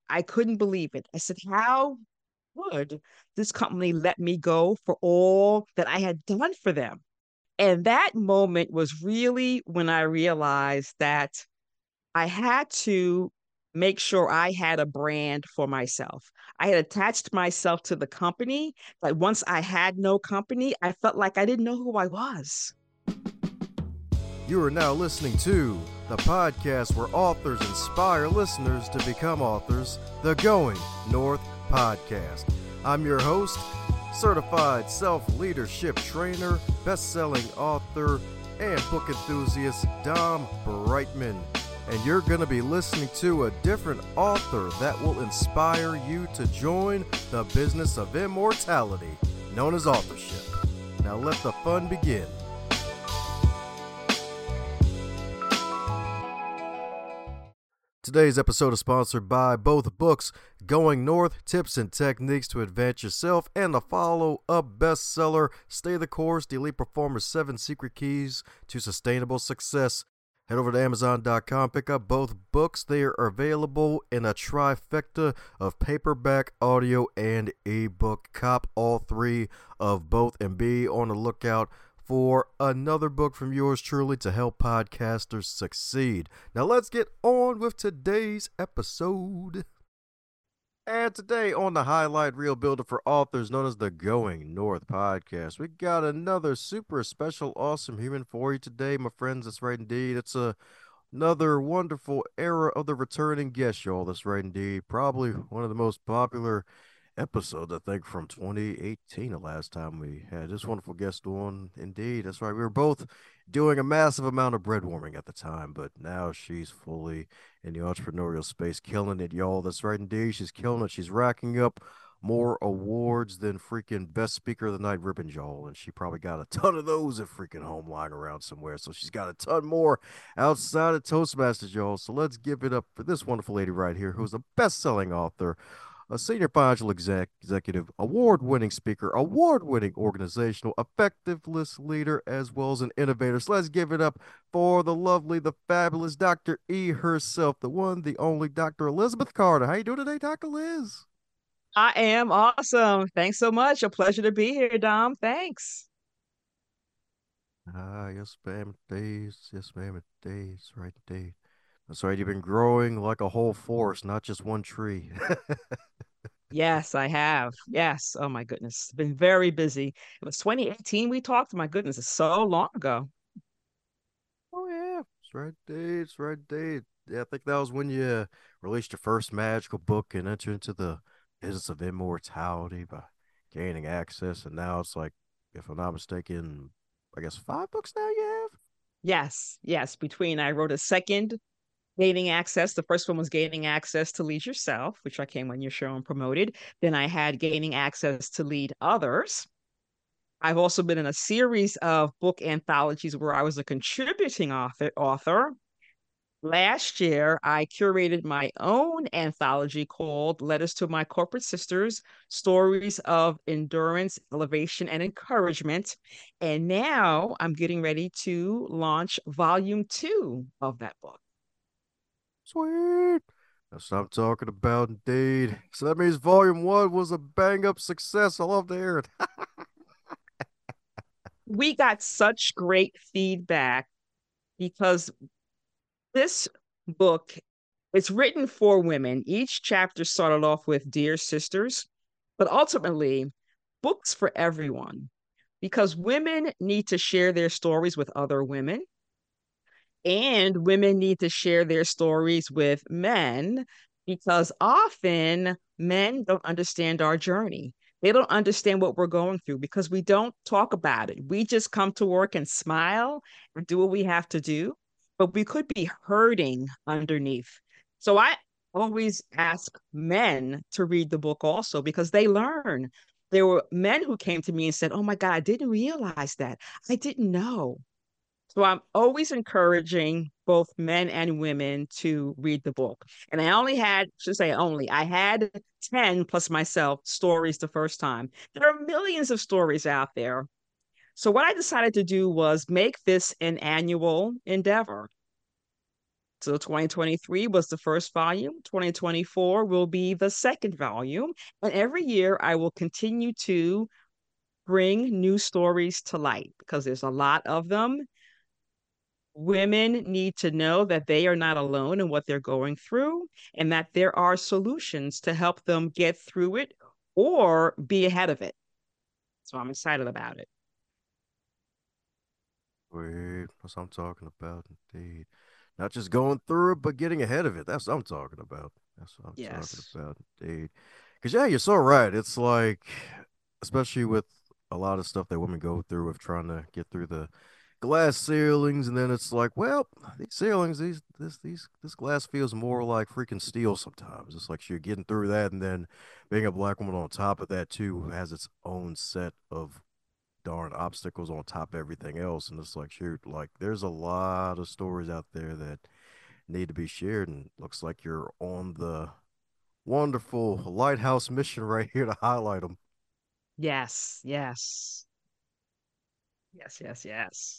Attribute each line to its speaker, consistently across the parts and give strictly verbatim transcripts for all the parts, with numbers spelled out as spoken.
Speaker 1: I couldn't believe it. I said, how would this company let me go for all that I had done for them? And that moment was really when I realized that I had to make sure I had a brand for myself. I had attached myself to the company, but once I had no company, I felt like I didn't know who I was.
Speaker 2: You are now listening to the podcast where authors inspire listeners to become authors, the Going North Podcast. I'm your host, certified self-leadership trainer, best-selling author, and book enthusiast, Dom Brightman. And you're going to be listening to a different author that will inspire you to join the business of immortality, known as authorship. Now let the fun begin. Today's episode is sponsored by both books, Going North, Tips and Techniques to Advance Yourself, and the follow-up bestseller, Stay the Course, The Elite Performer's seven Secret Keys to Sustainable Success. Head over to Amazon dot com, pick up both books. They are available in a trifecta of paperback, audio, and ebook. Cop all three of both and be on the lookout for another book from yours truly to help podcasters succeed. Now let's get on with today's episode. And today on the Highlight Reel Builder for Authors, known as the Going North Podcast, we got another super special, awesome human for you today, my friends. That's right indeed. It's a another wonderful era of the returning guest, y'all. That's right indeed. Probably one of the most popular episodes, I think, from twenty eighteen, the last time we had this wonderful guest on. Indeed, that's right. We were both doing a massive amount of bread warming at the time, but now she's fully in the entrepreneurial space, killing it, y'all. That's right indeed. She's killing it. She's racking up more awards than freaking Best Speaker of the Night ribbons, y'all. And she probably got a ton of those at freaking home lying around somewhere. So she's got a ton more outside of Toastmasters, y'all. So let's give it up for this wonderful lady right here, who's a best-selling author, a senior financial exec- executive, award-winning speaker, award-winning organizational effectiveness leader, as well as an innovator. So let's give it up for the lovely, the fabulous Doctor E herself, the one, the only Doctor Elizabeth Carter. How you doing today, Doctor Liz?
Speaker 1: I am awesome. Thanks so much. A pleasure to be here, Dom. Thanks.
Speaker 2: Ah, yes, ma'am, days. Yes, ma'am, days. Right, indeed. That's right. You've been growing like a whole forest, not just one tree.
Speaker 1: Yes, I have. Yes. Oh my goodness. Been very busy. It was twenty eighteen we talked. My goodness, it's so long ago.
Speaker 2: Oh yeah, it's right date, it's right date. Yeah, I think that was when you released your first magical book and entered into the business of immortality by gaining access. And now it's like, if I'm not mistaken, I guess five books now you have?
Speaker 1: Yes, yes. Between I wrote a second gaining access. The first one was gaining access to lead yourself, which I came on your show and promoted. Then I had gaining access to lead others. I've also been in a series of book anthologies where I was a contributing author. author. Last year, I curated my own anthology called Letters to My Corporate Sisters, Stories of Endurance, Elevation, and Encouragement. And now I'm getting ready to launch volume two of that book.
Speaker 2: Sweet. That's what I'm talking about, indeed. So that means volume one was a bang up success. I love to hear it.
Speaker 1: We got such great feedback because this book, it's written for women. Each chapter started off with Dear Sisters, but ultimately, books for everyone because women need to share their stories with other women, and women need to share their stories with men because often men don't understand our journey. They don't understand what we're going through because we don't talk about it. We just come to work and smile and do what we have to do, but we could be hurting underneath. So I always ask men to read the book also because they learn. There were men who came to me and said, "Oh my God, I didn't realize that. I didn't know." So I'm always encouraging both men and women to read the book. And I only had, should say only, I had ten plus myself stories the first time. There are millions of stories out there. So what I decided to do was make this an annual endeavor. So twenty twenty-three was the first volume. twenty twenty-four will be the second volume. And every year I will continue to bring new stories to light because there's a lot of them. Women need to know that they are not alone in what they're going through and that there are solutions to help them get through it or be ahead of it. So I'm excited about it.
Speaker 2: Wait, that's what I'm talking about, indeed. Not just going through it, but getting ahead of it. That's what I'm talking about. That's what I'm talking
Speaker 1: Yes.
Speaker 2: about, indeed. Because, yeah, you're so right. It's like, especially with a lot of stuff that women go through with trying to get through the glass ceilings, and then it's like, well, these ceilings, these this these this glass feels more like freaking steel sometimes. It's like you're getting through that, and then being a black woman on top of that too has its own set of darn obstacles on top of everything else. And it's like, shoot, like there's a lot of stories out there that need to be shared, and looks like you're on the wonderful lighthouse mission right here to highlight them.
Speaker 1: Yes. Yes. Yes. Yes. Yes.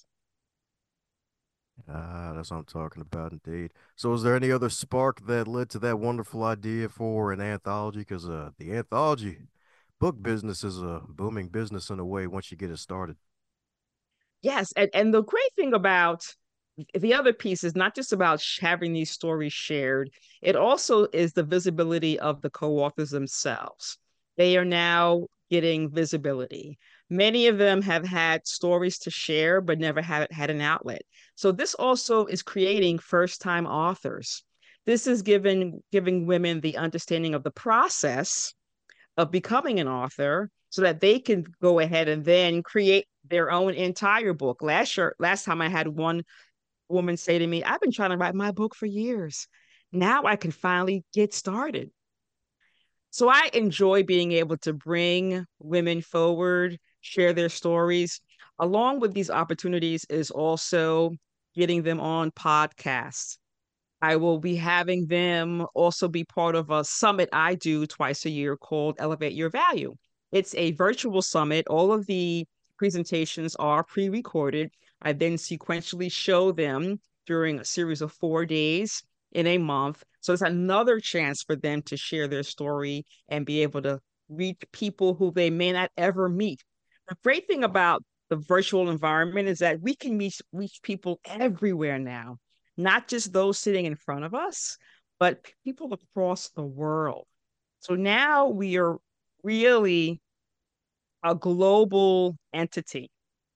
Speaker 2: Ah, that's what I'm talking about, indeed. So, is there any other spark that led to that wonderful idea for an anthology? Because uh, the anthology book business is a booming business in a way once you get it started.
Speaker 1: Yes. And, and the great thing about the other piece is not just about having these stories shared, it also is the visibility of the co-authors themselves. They are now getting visibility. Many of them have had stories to share, but never had had an outlet. So this also is creating first-time authors. This is giving giving women the understanding of the process of becoming an author so that they can go ahead and then create their own entire book. Last year, last time I had one woman say to me, I've been trying to write my book for years. Now I can finally get started. So I enjoy being able to bring women forward, share their stories. Along with these opportunities is also getting them on podcasts. I will be having them also be part of a summit I do twice a year called Elevate Your Value. It's a virtual summit. All of the presentations are pre recorded. I then sequentially show them during a series of four days in a month. So it's another chance for them to share their story and be able to reach people who they may not ever meet. The great thing about the virtual environment is that we can reach, reach people everywhere now, not just those sitting in front of us, but people across the world. So now we are really a global entity.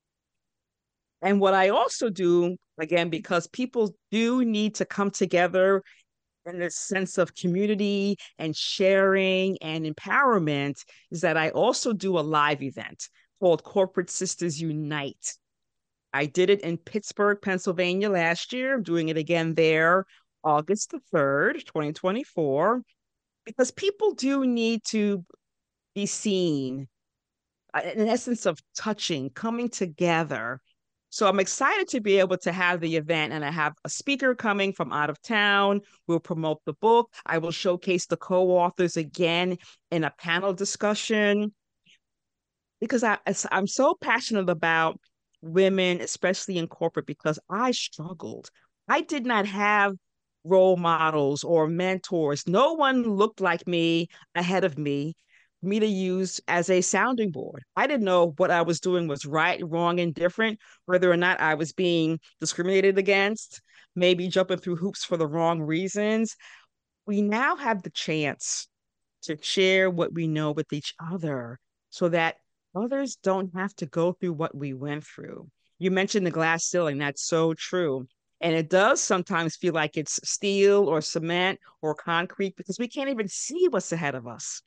Speaker 1: And what I also do, again, because people do need to come together in this sense of community and sharing and empowerment, is that I also do a live event called Corporate Sisters Unite. I did it in Pittsburgh, Pennsylvania last year. I'm doing it again there August the third, twenty twenty-four, because people do need to be seen, uh, in essence of touching, coming together. So I'm excited to be able to have the event, and I have a speaker coming from out of town. We'll promote the book. I will showcase the co-authors again in a panel discussion because I, I'm so passionate about women, especially in corporate, because I struggled. I did not have role models or mentors. No one looked like me ahead of me, me to use as a sounding board. I didn't know what I was doing was right, wrong, and different, whether or not I was being discriminated against, maybe jumping through hoops for the wrong reasons. We now have the chance to share what we know with each other so that others don't have to go through what we went through. You mentioned the glass ceiling. That's so true. And it does sometimes feel like it's steel or cement or concrete because we can't even see what's ahead of us.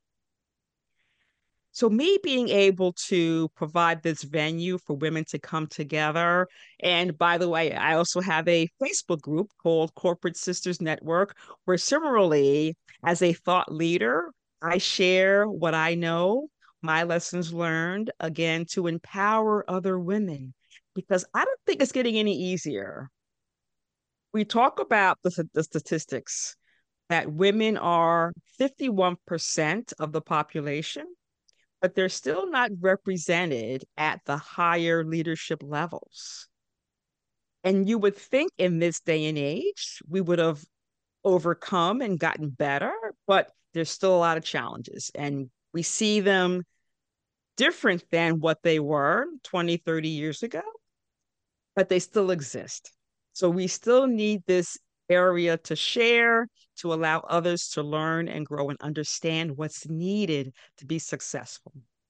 Speaker 1: So, me being able to provide this venue for women to come together. And by the way, I also have a Facebook group called Corporate Sisters Network, where similarly, as a thought leader, I share what I know, my lessons learned, again, to empower other women, because I don't think it's getting any easier. We talk about the, the statistics that women are fifty-one percent of the population, but they're still not represented at the higher leadership levels. And you would think in this day and age, we would have overcome and gotten better, but there's still a lot of challenges. And we see them different than what they were twenty, thirty years ago, but they still exist. So we still need this area to share, to allow others to learn and grow and understand what's needed to be successful.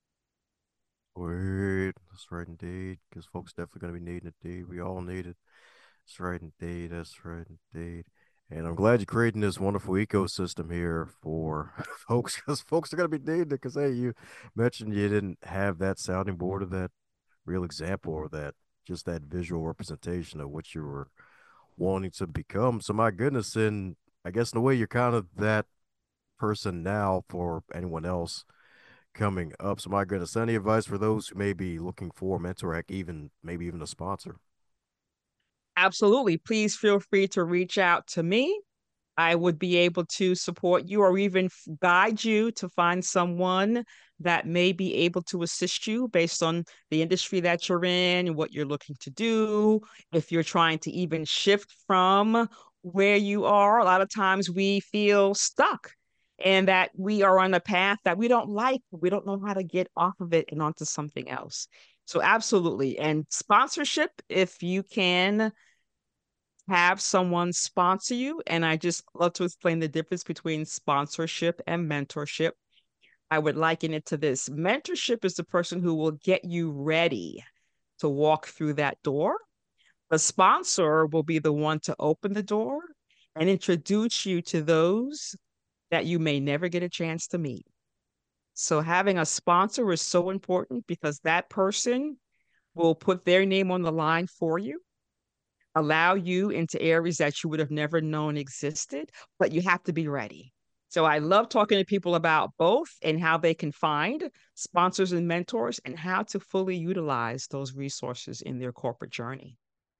Speaker 2: Word. That's right indeed. Because folks definitely gonna be needing it, indeed. We all need it. That's right indeed. That's right indeed. And I'm glad you're creating this wonderful ecosystem here for folks, because folks are gonna be needing it. Because hey, you mentioned you didn't have that sounding board or that real example or that just that visual representation of what you were wanting to become. So my goodness, and I guess in a way you're kind of that person now for anyone else coming up. So my goodness, any advice for those who may be looking for a mentor, heck, even maybe even a sponsor?
Speaker 1: Absolutely. Please feel free to reach out to me. I would be able to support you or even guide you to find someone that may be able to assist you based on the industry that you're in and what you're looking to do. If you're trying to even shift from where you are, a lot of times we feel stuck and that we are on a path that we don't like. We don't know how to get off of it and onto something else. So, absolutely. And sponsorship, if you can have someone sponsor you. And I just love to explain the difference between sponsorship and mentorship. I would liken it to this: mentorship is the person who will get you ready to walk through that door. The sponsor will be the one to open the door and introduce you to those that you may never get a chance to meet. So, having a sponsor is so important because that person will put their name on the line for you, allow you into areas that you would have never known existed, but you have to be ready. So I love talking to people about both and how they can find sponsors and mentors and how to fully utilize those resources in their corporate journey.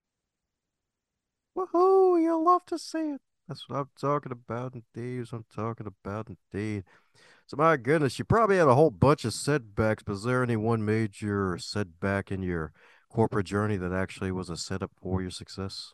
Speaker 2: Woohoo! You'll love to see it. That's what I'm talking about, indeed. That's what I'm talking about, indeed. So my goodness, you probably had a whole bunch of setbacks, but is there any one major setback in your corporate journey that actually was a setup for your success?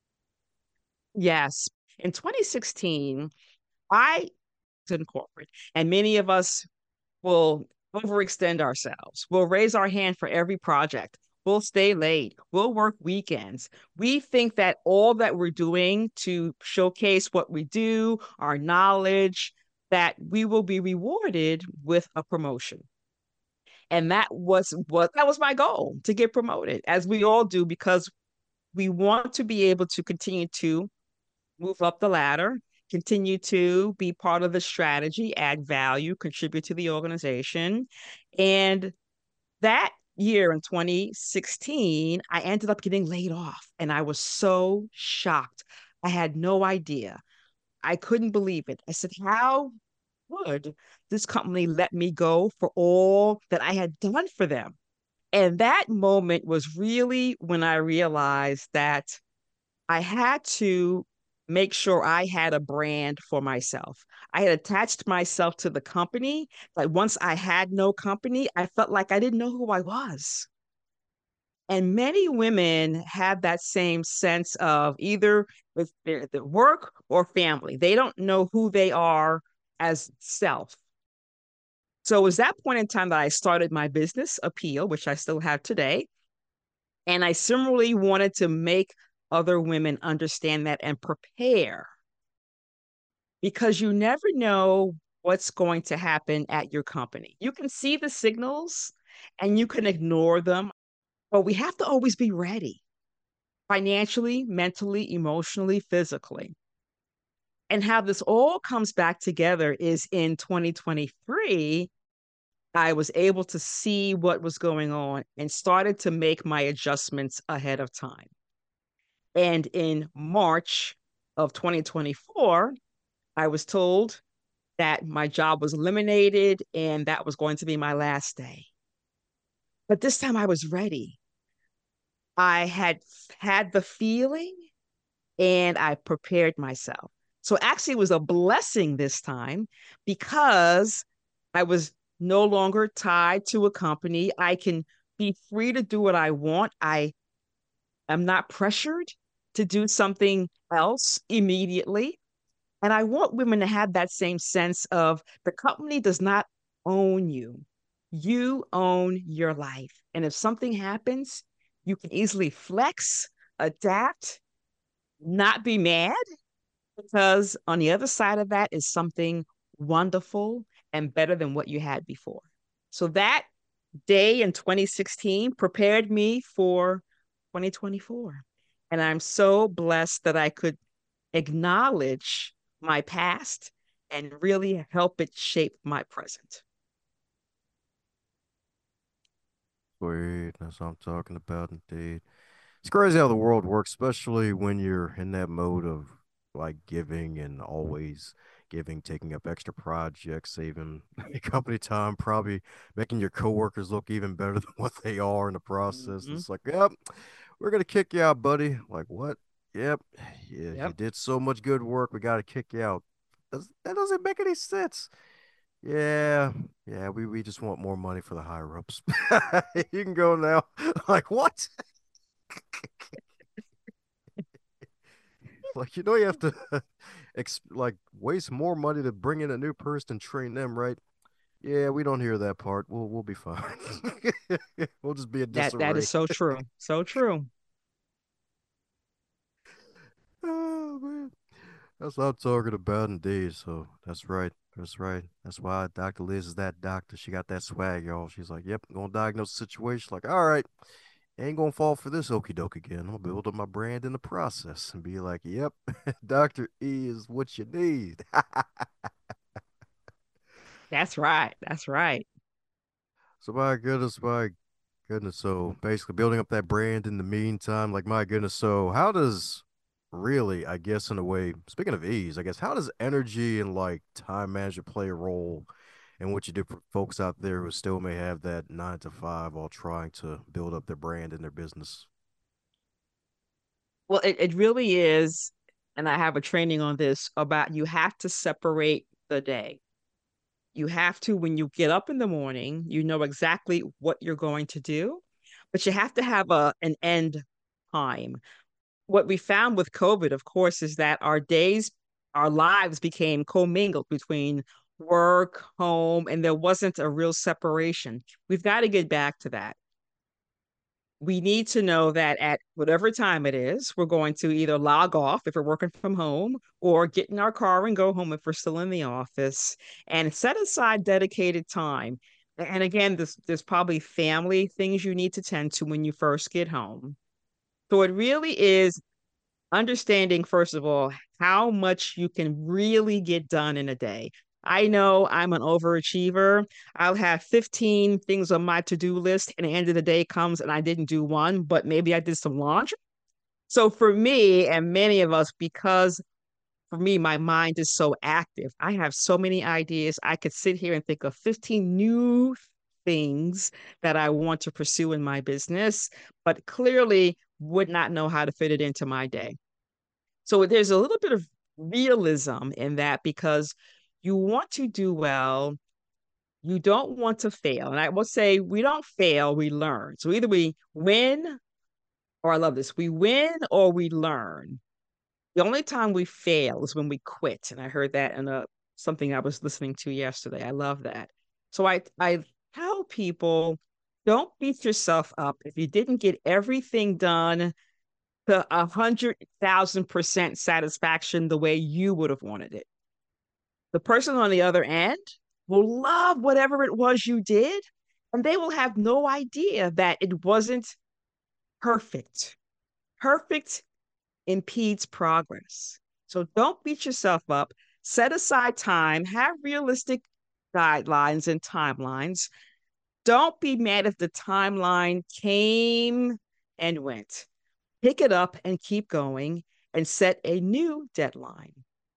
Speaker 1: Yes. In twenty sixteen, I was in corporate, and many of us will overextend ourselves. We'll raise our hand for every project. We'll stay late. We'll work weekends. We think that all that we're doing to showcase what we do, our knowledge, that we will be rewarded with a promotion. And that was what that was my goal, to get promoted, as we all do, because we want to be able to continue to move up the ladder, continue to be part of the strategy, add value, contribute to the organization. And that year in twenty sixteen, I ended up getting laid off and I was so shocked. I had no idea. I couldn't believe it. I said, how would this company let me go for all that I had done for them? And that moment was really when I realized that I had to make sure I had a brand for myself. I had attached myself to the company, but once I had no company, I felt like I didn't know who I was. And many women have that same sense of either with their, their work or family. They don't know who they are as self. So it was that point in time that I started my business, Appeal, which I still have today. And I similarly wanted to make other women understand that and prepare, because you never know what's going to happen at your company. You can see the signals and you can ignore them, but we have to always be ready financially, mentally, emotionally, physically. And how this all comes back together is in twenty twenty-three, I was able to see what was going on and started to make my adjustments ahead of time. And in March of twenty twenty-four, I was told that my job was eliminated and that was going to be my last day. But this time I was ready. I had had the feeling and I prepared myself. So actually, it was a blessing this time because I was no longer tied to a company. I can be free to do what I want. I I'm not pressured to do something else immediately. And I want women to have that same sense of the company does not own you. You own your life. And if something happens, you can easily flex, adapt, not be mad, because on the other side of that is something wonderful and better than what you had before. So that day in twenty sixteen prepared me for twenty twenty-four. And I'm so blessed that I could acknowledge my past and really help it shape my present.
Speaker 2: Sweet. That's what I'm talking about, indeed. It's crazy how the world works, especially when you're in that mode of like giving and always giving, taking up extra projects, saving company time, probably making your coworkers look even better than what they are in the process.
Speaker 1: Mm-hmm.
Speaker 2: It's like, yep, we're gonna kick you out, buddy. Like, what? Yep, yeah, you
Speaker 1: Yep.
Speaker 2: did so much good work. We gotta kick you out. Does, that doesn't make any sense. Yeah, yeah, we, we just want more money for the higher ups. You can go now. Like, what? Like, you know, you have to ex- like waste more money to bring in a new person and train them, right? Yeah, we don't hear that part. We'll we'll be fine. We'll just be in
Speaker 1: That that
Speaker 2: disarray.
Speaker 1: is so true. So true.
Speaker 2: Oh man, that's what I'm talking about, indeed. So that's right. That's right. That's why Doctor Liz is that doctor. She got that swag, y'all. She's like, "Yep, gonna diagnose the situation." Like, all right, ain't gonna fall for this okey doke again. I'm gonna build up my brand in the process and be like, "Yep, Doctor E is what you need."
Speaker 1: That's right. That's right.
Speaker 2: So my goodness, my goodness. So basically building up that brand in the meantime, like my goodness. So how does really, I guess in a way, speaking of ease, I guess how does energy and like time management play a role in what you do for folks out there who still may have that nine to five while trying to build up their brand and their business?
Speaker 1: Well, it, it really is, and I have a training on this about you have to separate the day. You have to, when you get up in the morning, you know exactly what you're going to do, but you have to have a an end time. What we found with COVID, of course, is that our days, our lives became commingled between work, home, and there wasn't a real separation. We've got to get back to that. We need to know that at whatever time it is, we're going to either log off if we're working from home or get in our car and go home if we're still in the office and set aside dedicated time. And again, this, there's probably family things you need to tend to when you first get home. So it really is understanding, first of all, how much you can really get done in a day. I know I'm an overachiever. I'll have fifteen things on my to-do list, and the end of the day comes and I didn't do one, but maybe I did some laundry. So for me and many of us, because for me, my mind is so active, I have so many ideas. I could sit here and think of fifteen new things that I want to pursue in my business, but clearly would not know how to fit it into my day. So there's a little bit of realism in that because you want to do well, you don't want to fail. And I will say we don't fail, we learn. So either we win, or I love this, we win or we learn. The only time we fail is when we quit. And I heard that in a something I was listening to yesterday. I love that. So I I tell people don't beat yourself up if you didn't get everything done to a hundred thousand percent satisfaction the way you would have wanted it. The person on the other end will love whatever it was you did, and they will have no idea that it wasn't perfect. Perfect impedes progress. So don't beat yourself up. Set aside time, have realistic guidelines and timelines. Don't be mad if the timeline came and went. Pick it up and keep going and set a new deadline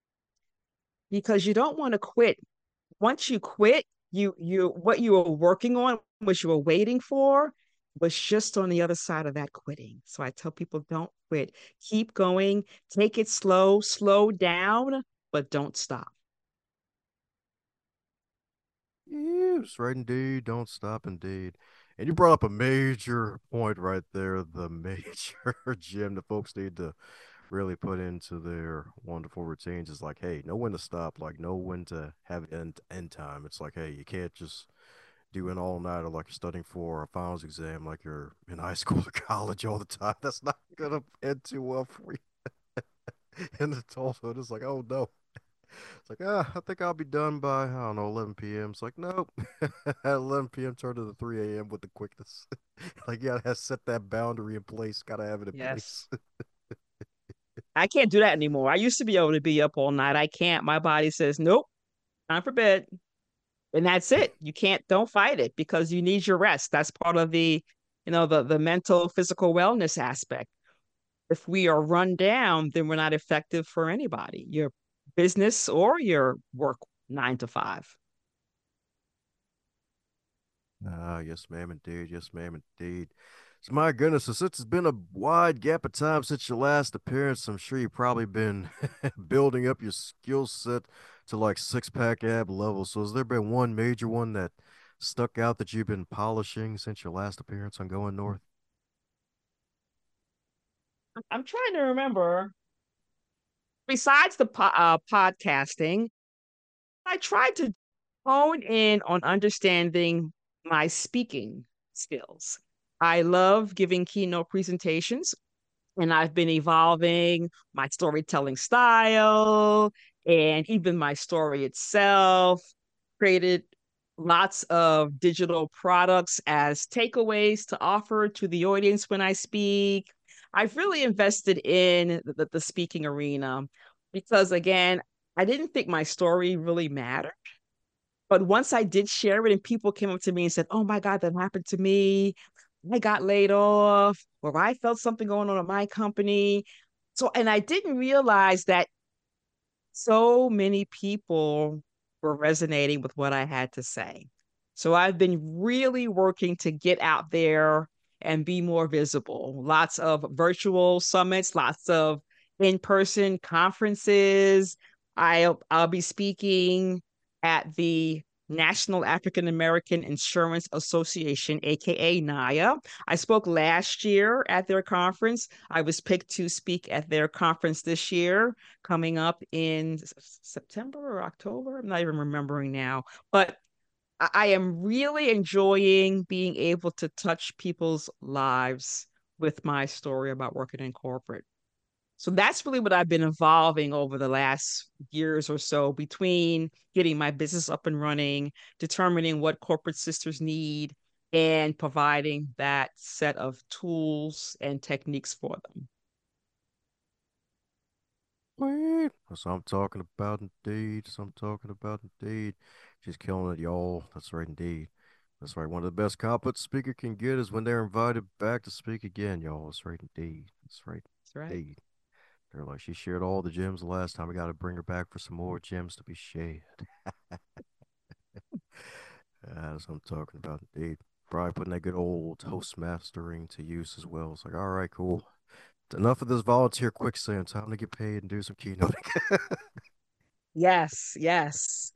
Speaker 1: because you don't want to quit. Once you quit, you you what you were working on, what you were waiting for, was just on the other side of that quitting. So I tell people don't quit. Keep going, take it slow, slow down, but don't stop.
Speaker 2: Yes, right indeed. Don't stop, indeed. And you brought up a major point right there, the major gem that folks need to really put into their wonderful routines is like, hey, know when to stop, like know when to have end end time. It's like, hey, you can't just do an all nighter like you're studying for a finals exam, like you're in high school or college all the time. That's not gonna end too well for you in adulthood. It's like, oh no. It's like, ah, I think I'll be done by, I don't know, eleven p m. It's like, nope. At eleven p m, turn to the three a m with the quickness. Like, you gotta have, set that boundary in place. Gotta have it in
Speaker 1: Yes.
Speaker 2: place.
Speaker 1: I can't do that anymore. I used to be able to be up all night. I can't. My body says, nope, time for bed. And that's it. You can't, don't fight it because you need your rest. That's part of the, you know, the the mental, physical wellness aspect. If we are run down, then we're not effective for anybody, your business or your work nine to five.
Speaker 2: Ah, yes, ma'am, indeed. Yes, ma'am, indeed. So, my goodness, so since it's been a wide gap of time since your last appearance, I'm sure you've probably been building up your skill set to like six pack ab level. So, has there been one major one that stuck out that you've been polishing since your last appearance on Going North?
Speaker 1: I'm trying to remember. Besides the po- uh, podcasting, I tried to hone in on understanding my speaking skills. I love giving keynote presentations, and I've been evolving my storytelling style and even my story itself, created lots of digital products as takeaways to offer to the audience when I speak. I've really invested in the, the speaking arena because, again, I didn't think my story really mattered. But once I did share it and people came up to me and said, oh my God, that happened to me. I got laid off, or I felt something going on at my company. So, and I didn't realize that so many people were resonating with what I had to say. So I've been really working to get out there and be more visible. Lots of virtual summits, lots of in-person conferences. I'll I'll be speaking at the National African American Insurance Association, aka NAIA. I spoke last year at their conference. I was picked to speak at their conference this year coming up in September or October. I'm not even remembering now, but I am really enjoying being able to touch people's lives with my story about working in corporate. So that's really what I've been evolving over the last years or so between getting my business up and running, determining what corporate sisters need, and providing that set of tools and techniques for them.
Speaker 2: Sweet. That's what I'm talking about, indeed. That's what I'm talking about, indeed. She's killing it, y'all. That's right, indeed. That's right. One of the best compliments a speaker can get is when they're invited back to speak again, y'all. That's right, indeed. That's right,
Speaker 1: That's right.
Speaker 2: indeed. They're like, she shared all the gems the last time. We got to bring her back for some more gems to be shared. That's what I'm talking about, indeed. Probably putting that good old Toastmastering to use as well. It's like, all right, cool. Enough of this volunteer quicksand. Time to get paid and do some keynoting.
Speaker 1: Yes, yes.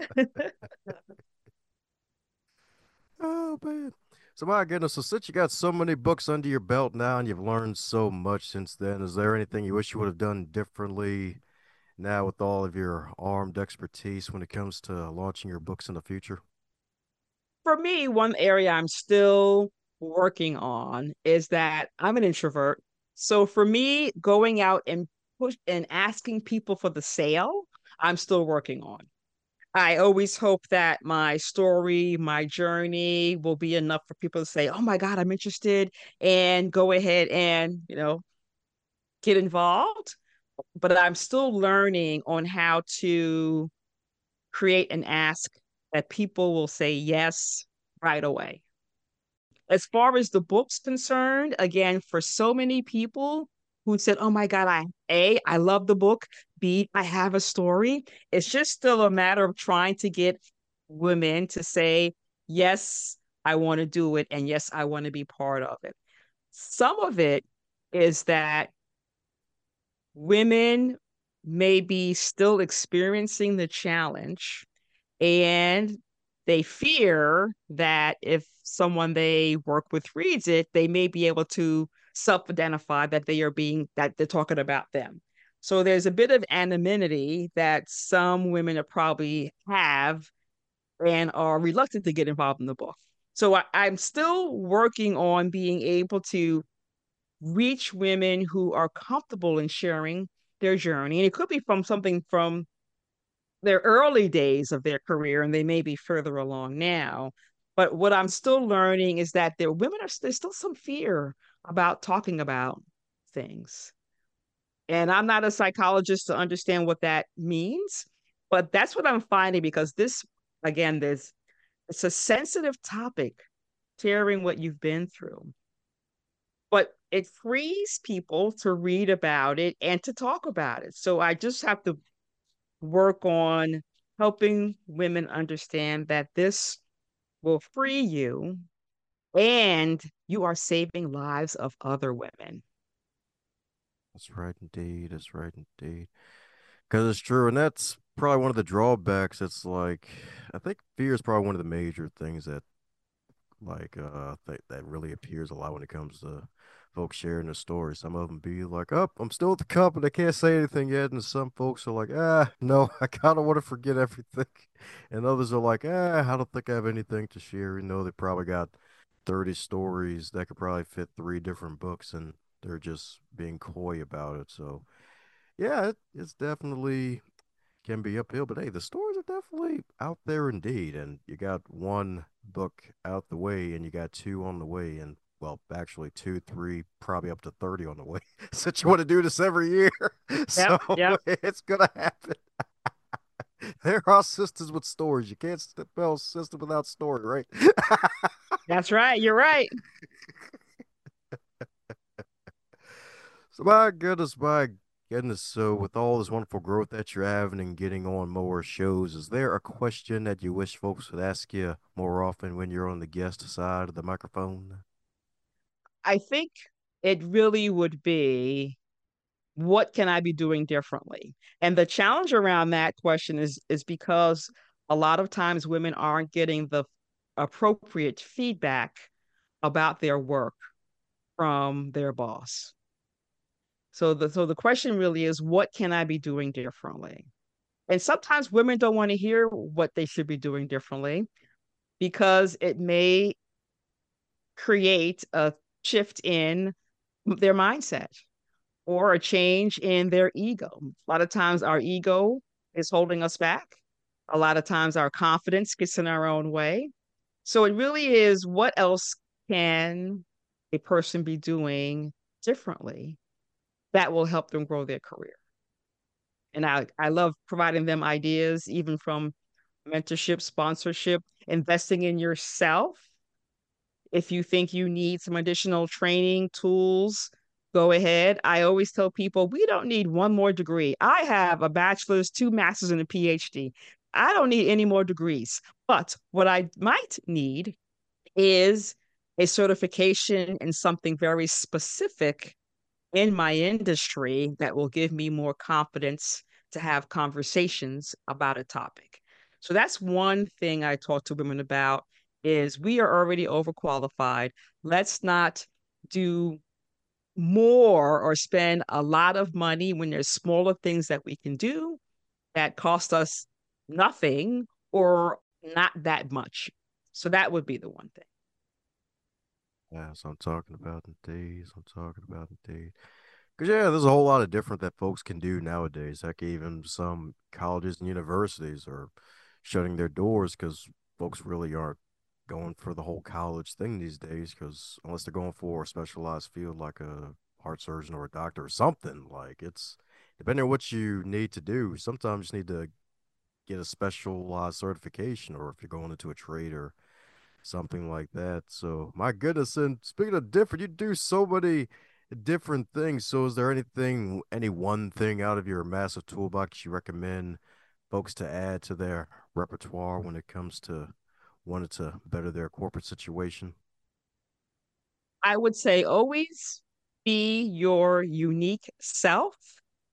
Speaker 2: Oh man. So my goodness, so since you got so many books under your belt now and you've learned so much since then, is there anything you wish you would have done differently now with all of your armed expertise when it comes to launching your books in the future?
Speaker 1: For me, one area I'm still working on is that I'm an introvert. So for me, going out and push and asking people for the sale, I'm still working on. I always hope that my story, my journey will be enough for people to say, "Oh my God, I'm interested," and go ahead and, you know, get involved. But I'm still learning on how to create an ask that people will say yes right away. As far as the book's concerned, again, for so many people who said, "Oh my God, I A, I love the book, B, I have a story." It's just still a matter of trying to get women to say, "Yes, I want to do it, and yes, I want to be part of it." Some of it is that women may be still experiencing the challenge and they fear that if someone they work with reads it, they may be able to self-identify that they are being that they're talking about them. So there's a bit of anonymity that some women are probably have and are reluctant to get involved in the book. So I, I'm still working on being able to reach women who are comfortable in sharing their journey. And it could be from something from their early days of their career, and they may be further along now. But what I'm still learning is that there women are there's still some fear about talking about things. And I'm not a psychologist to understand what that means, but that's what I'm finding because this, again, there's it's a sensitive topic, sharing what you've been through. But it frees people to read about it and to talk about it. So I just have to work on helping women understand that this will free you and you are saving lives of other women.
Speaker 2: That's right, indeed. That's right, indeed. Because it's true, and that's probably one of the drawbacks. It's like I think fear is probably one of the major things that like uh th that really appears a lot when it comes to folks sharing their stories. Some of them be like, "Oh, I'm still at the company. I can't say anything yet," and some folks are like, "Ah, no, I kind of want to forget everything," and others are like, "Ah, I don't think I have anything to share." You know, they probably got thirty stories that could probably fit three different books, and they're just being coy about it. So, yeah, it, it's definitely can be uphill, but hey, the stories are definitely out there indeed. And you got one book out the way, and you got two on the way, and well, actually two, three, probably up to thirty on the way. Since you want to do this every year,
Speaker 1: Yep,
Speaker 2: so
Speaker 1: yep.
Speaker 2: it's gonna happen. There are sisters with stories. You can't spell sister without story, right?
Speaker 1: That's right. You're right.
Speaker 2: So my goodness, my goodness. So with all this wonderful growth that you're having and getting on more shows, is there a question that you wish folks would ask you more often when you're on the guest side of the microphone?
Speaker 1: I think it really would be what can I be doing differently? And the challenge around that question is is because a lot of times women aren't getting the appropriate feedback about their work from their boss. So the so the question really is what can I be doing differently? And sometimes women don't want to hear what they should be doing differently because it may create a shift in their mindset or a change in their ego. A lot of times our ego is holding us back. A lot of times our confidence gets in our own way. So it really is what else can a person be doing differently that will help them grow their career. And I, I love providing them ideas, even from mentorship, sponsorship, investing in yourself. If you think you need some additional training tools, go ahead. I always tell people we don't need one more degree. I have a bachelor's, two masters, and a PhD. I don't need any more degrees. But what I might need is a certification in something very specific in my industry that will give me more confidence to have conversations about a topic. So that's one thing I talk to women about is we are already overqualified. Let's not do more or spend a lot of money when there's smaller things that we can do that cost us nothing or not that much. So that would be the one thing.
Speaker 2: Yes, I'm talking about indeed. I'm talking about indeed. Because, yeah, there's a whole lot of different that folks can do nowadays. Heck, even some colleges and universities are shutting their doors because folks really aren't going for the whole college thing these days. Because unless they're going for a specialized field like a heart surgeon or a doctor or something, like it's depending on what you need to do. Sometimes you just need to get a specialized certification, or if you're going into a trade or something like that. So, my goodness. And speaking of different, you do so many different things. So, is there anything, any one thing out of your massive toolbox you recommend folks to add to their repertoire when it comes to wanting to better their corporate situation?
Speaker 1: I would say always be your unique self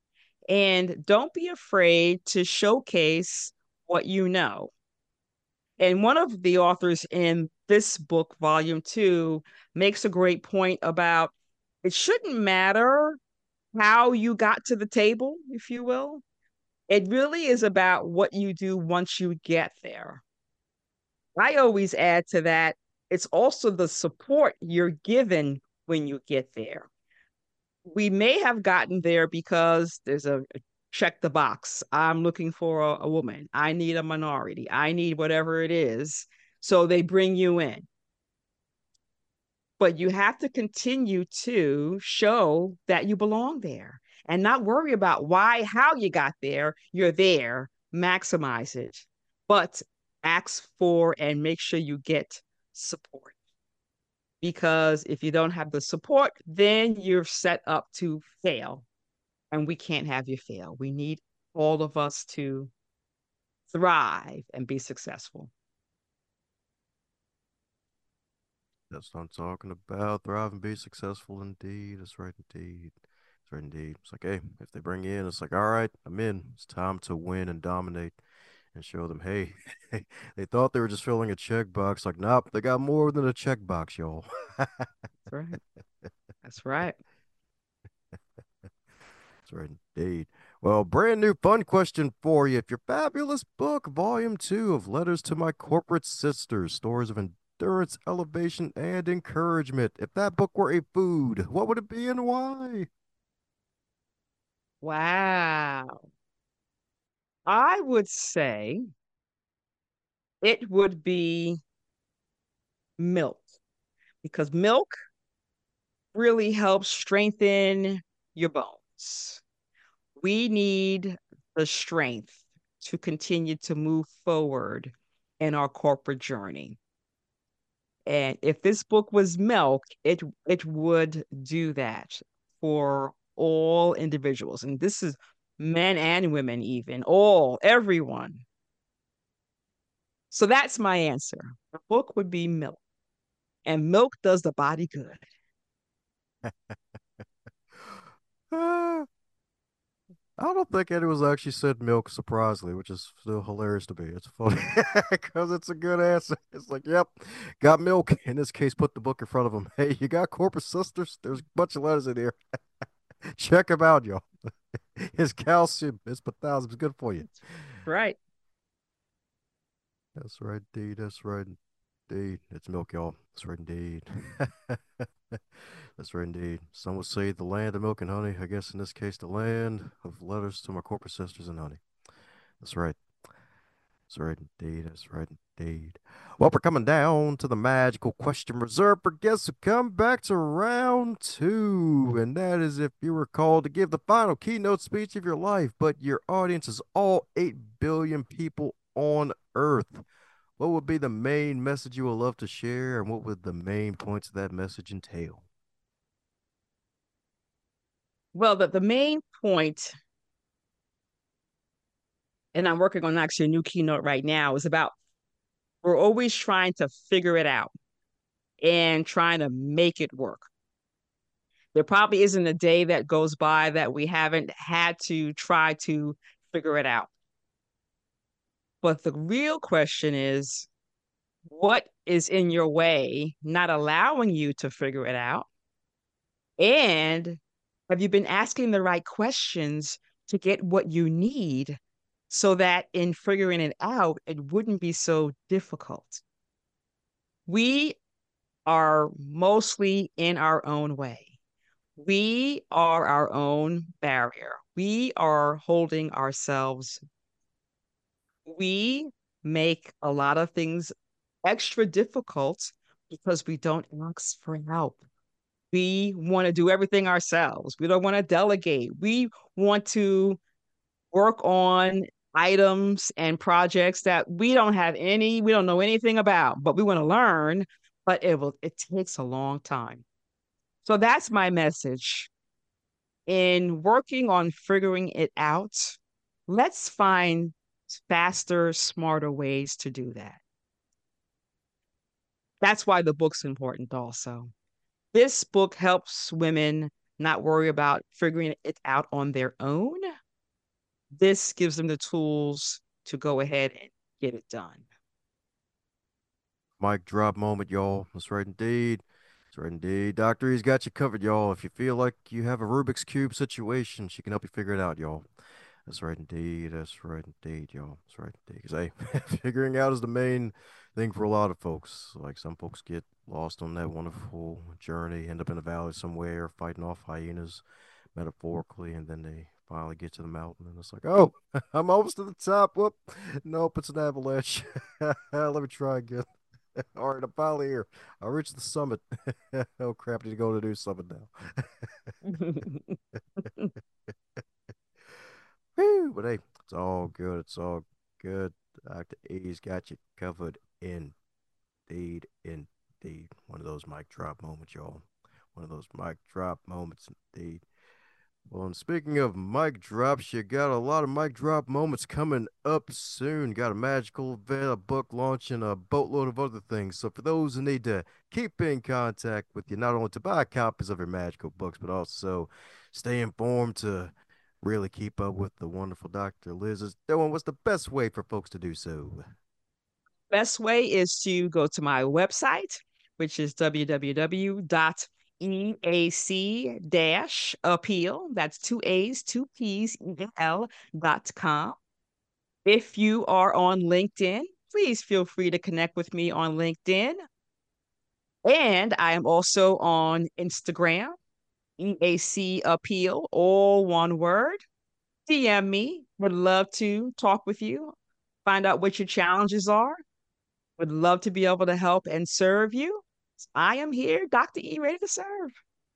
Speaker 1: and don't be afraid to showcase what you know. And one of the authors in this book, volume two, makes a great point about it shouldn't matter how you got to the table, if you will. It really is about what you do once you get there. I always add to that, it's also the support you're given when you get there. We may have gotten there because there's a, a check the box. I'm looking for a, a woman. I need a minority. I need whatever it is. So they bring you in. But you have to continue to show that you belong there and not worry about why, how you got there. You're there, maximize it, but ask for and make sure you get support. Because if you don't have the support, then you're set up to fail. And we can't have you fail. We need all of us to thrive and be successful.
Speaker 2: That's what I'm talking about. Thrive and be successful indeed. That's right indeed. That's right indeed. It's like, hey, if they bring you in, it's like, all right, I'm in. It's time to win and dominate and show them, hey, they thought they were just filling a checkbox. Like, nope, they got more than a checkbox, y'all.
Speaker 1: That's right. That's right.
Speaker 2: That's right indeed. Well, brand new fun question for you. If your fabulous book, volume two of Letters to My Corporate Sisters, Stories of Endurance, Elevation, and Encouragement, if that book were a food, what would it be and why?
Speaker 1: Wow. I would say it would be milk because milk really helps strengthen your bones. We need the strength to continue to move forward in our corporate journey. And if this book was milk, it it would do that for all individuals. And this is men and women, even all, everyone. So that's my answer. The book would be milk, and milk does the body good.
Speaker 2: Uh, I don't think anyone actually said milk, surprisingly, which is still hilarious to me. It's funny because it's a good answer. It's like, yep, got milk. In this case, put the book in front of them. Hey, you got corporate sisters? There's a bunch of letters in here. Check them out, y'all. It's calcium, it's potassium, it's good for you.
Speaker 1: Right.
Speaker 2: That's right, indeed. That's right, indeed. It's milk, y'all. That's right, indeed. That's right, indeed. Some would say the land of milk and honey. I guess in this case, the land of letters to my corporate sisters and honey. That's right. That's right, indeed. That's right, indeed. Well, we're coming down to the magical question reserved for guests who come back to round two. And that is if you were called to give the final keynote speech of your life, but your audience is all eight billion people on Earth. What would be the main message you would love to share, and what would the main points of that message entail?
Speaker 1: Well, the, the main point, and I'm working on actually a new keynote right now, is about we're always trying to figure it out and trying to make it work. There probably isn't a day that goes by that we haven't had to try to figure it out. But the real question is, what is in your way, not allowing you to figure it out? And have you been asking the right questions to get what you need so that in figuring it out, it wouldn't be so difficult? We are mostly in our own way. We are our own barrier. We are holding ourselves. We make a lot of things extra difficult because we don't ask for help. We want to do everything ourselves. We don't want to delegate. We want to work on items and projects that we don't have any, we don't know anything about, but we want to learn, but it will, it takes a long time. So that's my message. In working on figuring it out, let's find faster, smarter ways to do that. That's why the book's important also. This book helps women not worry about figuring it out on their own. This gives them the tools to go ahead and get it done.
Speaker 2: Mic drop moment, y'all. That's right indeed. That's right indeed. Doctor E's got you covered, y'all. If you feel like you have a Rubik's Cube situation, she can help you figure it out, y'all. That's right indeed. That's right indeed, y'all. That's right indeed. Because, hey, figuring out is the main thing for a lot of folks. Like, some folks get lost on that wonderful journey, end up in a valley somewhere, fighting off hyenas, metaphorically, and then they finally get to the mountain, and it's like, oh, I'm almost to the top. Whoop. Nope, it's an avalanche. Let me try again. All right, I'm finally here. I reached the summit. Oh, crap, I need to go to do something now. Whew, but hey, it's all good. It's all good. Doctor E's got you covered. Indeed, indeed. One of those mic drop moments, y'all. One of those mic drop moments, indeed. Well, and speaking of mic drops, you got a lot of mic drop moments coming up soon. Got a magical event, a book launch, and a boatload of other things. So for those who need to keep in contact with you, not only to buy copies of your magical books, but also stay informed to really keep up with the wonderful Doctor Liz is doing, what's the best way for folks to do so?
Speaker 1: Best way is to go to my website, which is w w w dot e a c dash appeal. That's two A's, two P's, E A L dot com. If you are on LinkedIn, please feel free to connect with me on LinkedIn. And I am also on Instagram, E A C Appeal, all one word. D M me. Would love to talk with you, find out what your challenges are. Would love to be able to help and serve you. I am here, Doctor E, ready to serve.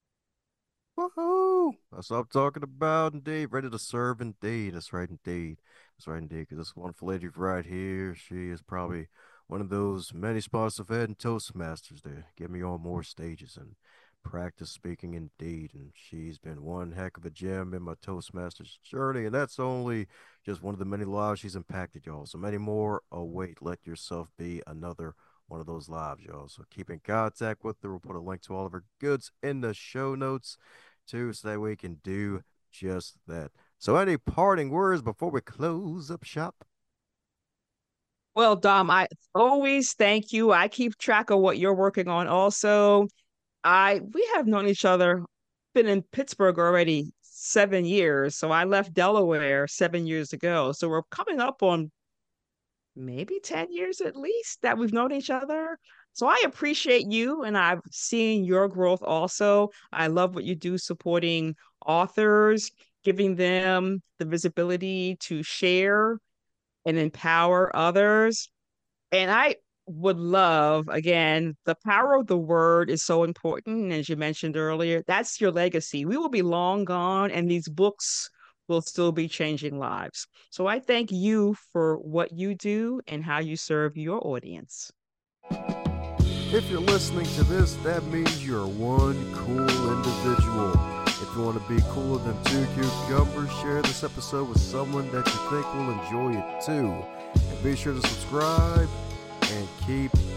Speaker 2: Woohoo! That's what I'm talking about, indeed. Ready to serve, indeed. That's right, indeed. That's right, indeed. Because this wonderful lady right here, she is probably one of those many spots I've had in Toastmasters to get me on more stages and practice speaking, indeed. And she's been one heck of a gem in my Toastmasters journey. And that's only just one of the many lives she's impacted, y'all. So many more await. Let yourself be another one of those lives, y'all. So keep in contact with her. We'll put a link to all of her goods in the show notes too, so that we can do just that. So, any parting words before we close up shop?
Speaker 1: Well, Dom, I always thank you. I keep track of what you're working on also. I we have known each other, been in Pittsburgh already seven years. So I left Delaware seven years ago. So we're coming up on maybe ten years at least that we've known each other. So I appreciate you and I've seen your growth also. I love what you do supporting authors, giving them the visibility to share and empower others. And I would love, again, the power of the word is so important. As you mentioned earlier, that's your legacy. We will be long gone, and these books will still be changing lives. So I thank you for what you do and how you serve your audience.
Speaker 2: If you're listening to this, that means you're one cool individual. If you want to be cooler than two cucumbers, share this episode with someone that you think will enjoy it too. And be sure to subscribe and keep